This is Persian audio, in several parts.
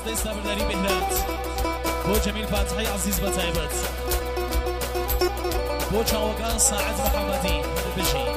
راستي سابرداري بهرات بو جميل فاتحي عزيز بتايبت بو چاوگان ساعد محمدي بجي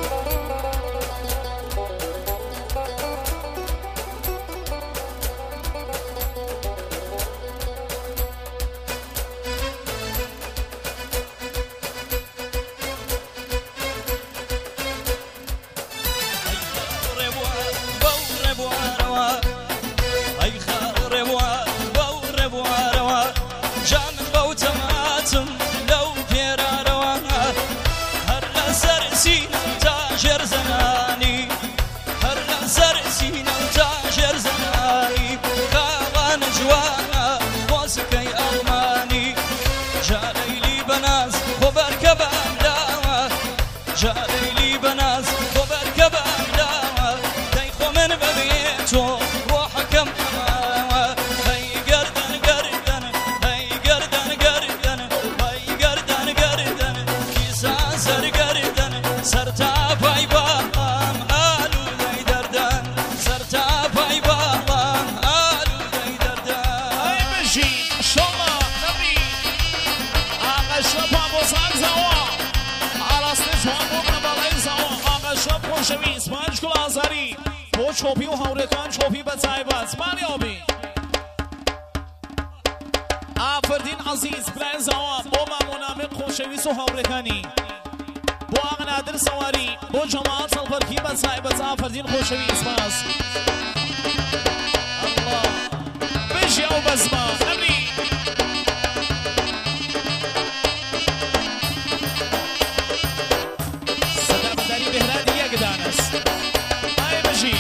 چوپی و هورکان چوپی بتایبت مالی آبی آفردین عزیز برای زواب با مامونامق خوشویس و هورکانی با آقنادر سواری با جماعت الفرکی بتایبت آفردین خوشویس باز الله بجی او بزما نبری صدر بداری بهرادی یک دانست آی بجی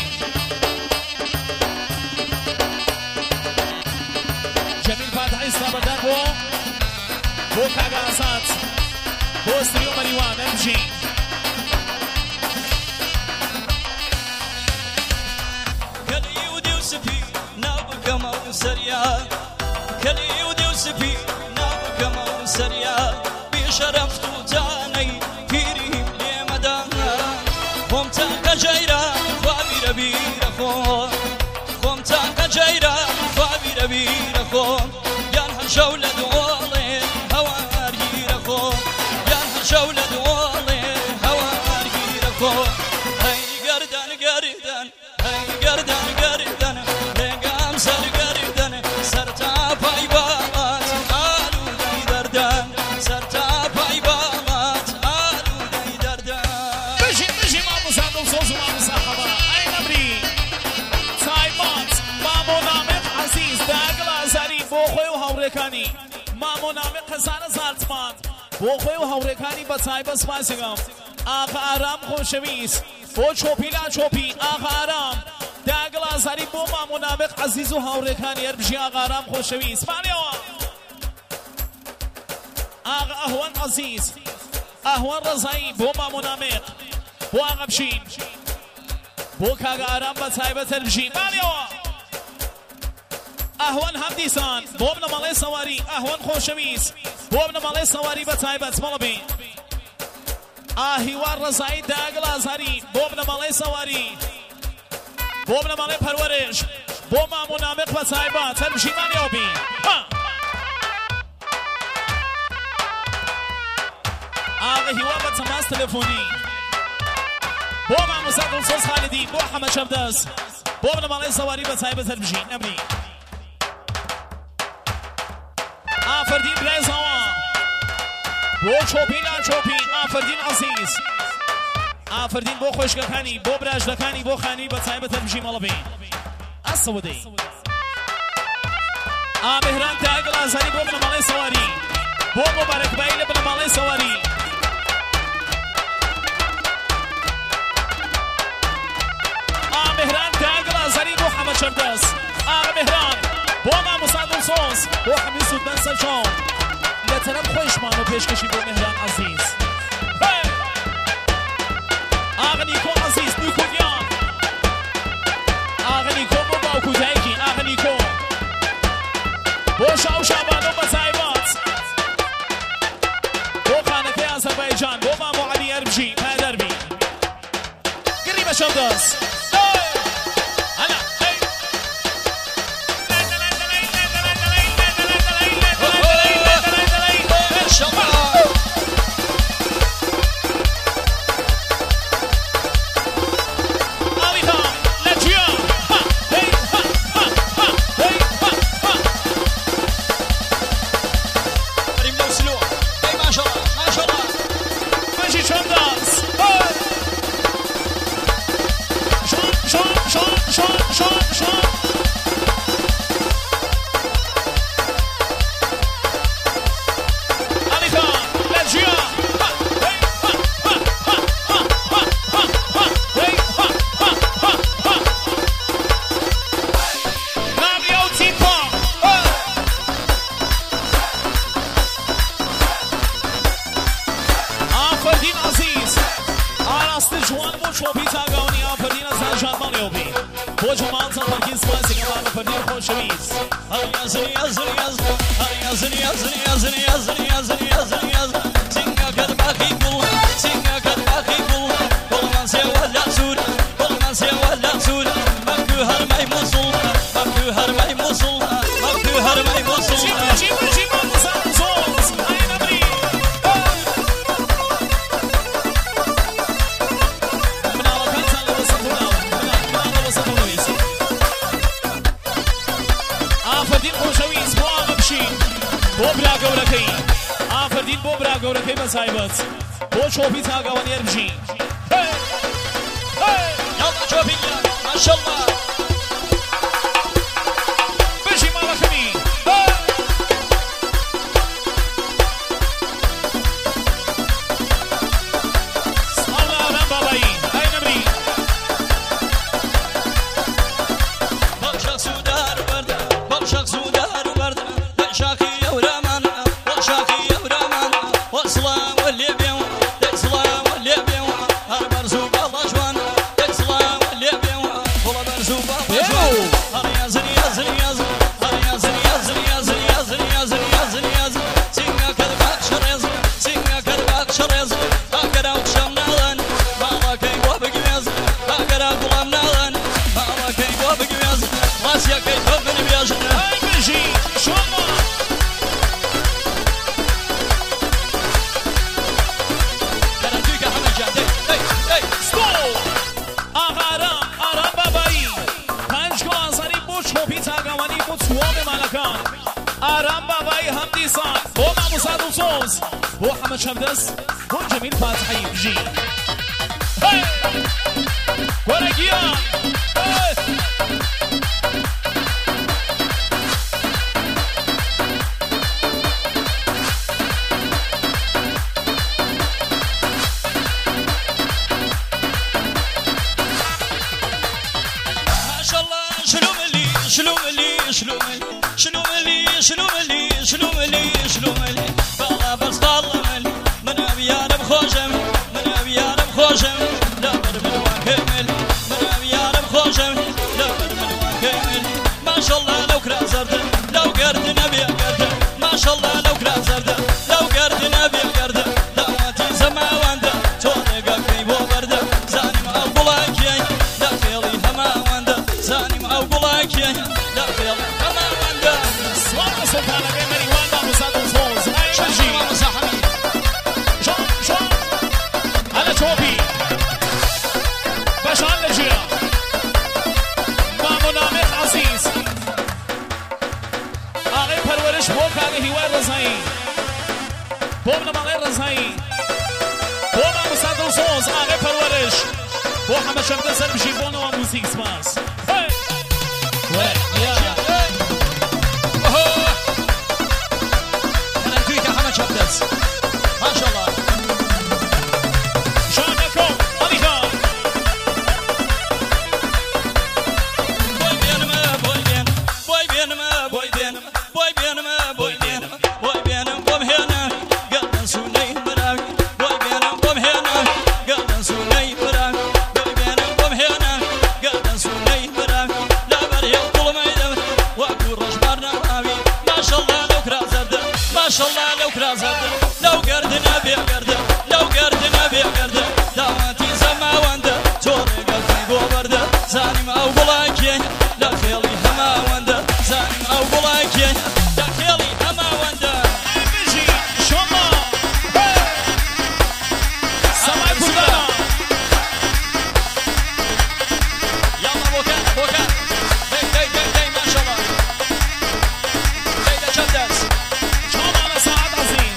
بو کاغاسات بو استريو مريوان امجي كلي ودي وسفي نابك موسريا كلي ودي وسفي نابك موسريا بشرف توتاني فيري لمدان قمتك جيرا خوابي ربير خون قمتك جيرا خوابي ربير خون يانها جولة دوالي هواري رخون يانها جولة دوالي هواري رخون هاي قردان قردان هاي قردان قردان رقام سر قردان سرتا باي بابات آلو داي دردان سرتا باي بابات آلو داي دردان بجي ما مصادم صوص وما مصاحبة اي نبري تايمات مامو نامت عزيز داقلا زاري بوخوي وهوريكاني مامو نامت هزار زارتمان بوخوي وهوريكاني بتاي بس باسقام آقا آرام خوشویس بو چوپیلا چوپی آقا آرام داقلا زاري بو مامو نامت عزيز وهوريكاني اربجي آقا آرام خوشویس فاليوا آقا اهوان عزيز اهوان رضایی بو مامو نامت بو آقا بشین بو كاغا آرام بتاي بتربجي فاليوا اهوان همدیسان بو ابن مالي سواری اهوان خوشویس بو ابن مالي سواری بتایبت مالبی آهیوار رضایی داگل آزاری بو ابن مالي سواری بو ابن مالي پرورش بو مامو نامق بتایبت تربشی مالیابی آهیوار بتماس تلفونی بو مامو سعد الصوص خالدی بو حمد شبدس بو ابن مالي سواری بتایبت تربشی نبری آفردین برای زوان بو چوپیلا چوپی آفردین عزیز آفردین بو خوشگکانی بو براجدکانی بو خانی بتایبت تربشی مالبین السعودی مهران تاگل آزاری بو ابن مالي سواری بو مبارک بایل ابن مالي سواری مهران تاگل آزاری بو حمد شردس مهران بو ما مصادم صوص بو حمید سودمن سرچون لطرف خوشمانو پیشکشی بو مهران عزیز آقا نیکو عزیز نیکو دیان آقا نیکو بو باوکو تایکی آقا نیکو بو شاو شابانو بتایبات بو خانه آذربایجان بو مامو علی اربجی پادربی قریب شدس جوان بۆ چۆپی تاگاونی ئافرین ئەزانژان مەڵێوبی بۆ جومان زەڵبەرگی سوپاسی گەڵان فەرمی خۆشەویست سینگا کەت باقی گوڵ سینگا کەت باقی گوڵ گوڵمان سێوە لە سوور گوڵمان سێوە لە سوور مەکو هەرمەی موسڵ مەکو هەرمەی موسڵ مەکو هەرمەی موسڵ بۆ برا گەورەکەی ئافردین بۆ برا گەورەکەی بە تایبەت بۆ چۆپی تاگەوانێر بژین یاڵا چۆپی ماشەڵڵا بژی ماڵەکەمی ساڵە ئارام بابایی ئای نەمری بەڵشەق سوودار بەردە بەڵشەق سوودار بەردە شاخی ئەورامان شاخی ئەورامان وەسڵام وەلێ بێوە دەسڵام وەلێ بێوە هەر بەرز و باڵا جوان دەسڵام وەلێ بێوە وڵە بەرز و باڵا جوان هەڕیا زریا زریا هەڕیا زریا زریا زریا زریا زریا زریا سینگا کەت باق شەڕێز سینگا کەت باق شەڕێز ئاگەرا و شەم ناڵەن باڵاکەی بۆ بگوێز ئاگەرا گوڵام ناڵەن باڵاکەی بۆ بگوێز ڕاستیەکەی تۆ بنبێژن ئای بژی شۆڵە آرام بابایی هم دیسان بۆ مامۆستا دڵسۆز بۆ حەمەد شەمدەست بۆ جەمیل فاتحی بژی وەرە گیان شنو ملي بالا بس طالمني من ابيانا بخوشم من ابيانا بخوشم لا برمن وكمل من ابيانا بخوشم لا برمن وكمل ما شاء الله لو كرا زرد لو قرد نبي قرد ما شاء الله لو كرا زرد لو قرد نبي قرد لا واتي زما واندا تورقا كيبو برد زاني ما اقولك لا خيالي هما واندا زاني ما اقولك لا خيالي هما واندا سوال سلطان غيمري واندا مصاد الفوز اي بجي شون على توبي باشان لجيا مامونامت عزيز اغي پرورش بو كاغي هوار رزاي بومنا مغير رزاي بوما مصاد الفوز اغي پرورش بو حمد شمدة سر بجي بونو وموسيق سماس ما شاء الله شانكم عليكم بوي بين بوم هنا قلنا سوني براوي بوي بين بوم هنا قلنا سوني براوي بوي بين بوم هنا قلنا سوني براوي لا بري طول ما يدم واقول رجبارنا راوي ما شاء الله لو كرا زرد ما شاء الله لو كرا زرد لو قردنا بقرد لو قردنا بقرد دعواتي زما واندا توري قلبي بورد زاني ما اقولك لا خيالي هما واندا زاني ما اقولك لا خيالي هما واندا بيجي شوما سماي كردانا يلا بوكان داي ما شاء الله داي شمدس شوما على سعد عزيز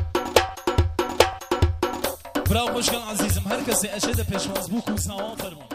براو خوشگل عزیزم هر کسی اشد پشواز بو کوساوان فرمون